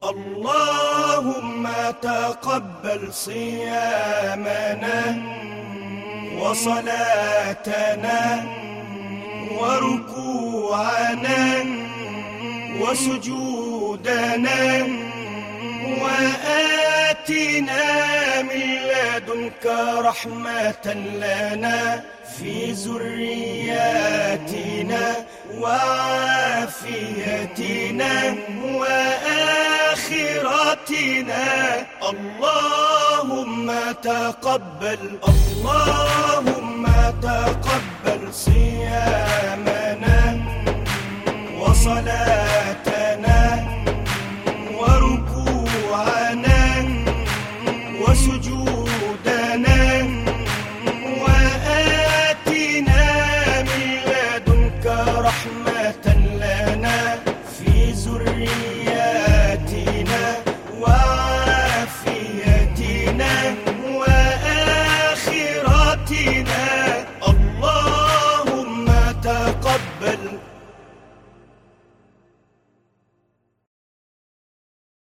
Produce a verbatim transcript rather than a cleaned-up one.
اللهم تقبل صيامنا وصلاتنا وركوعنا وسجودنا، وآتنا من لدنك رحمة لنا في ذرياتنا وعافيتنا وآخرتنا. اللهم تقبل اللهم تقبل صيامنا وصلاتنا وركوعنا وسجودنا، وآتنا من لدنك رحمة لنا في ذرياتنا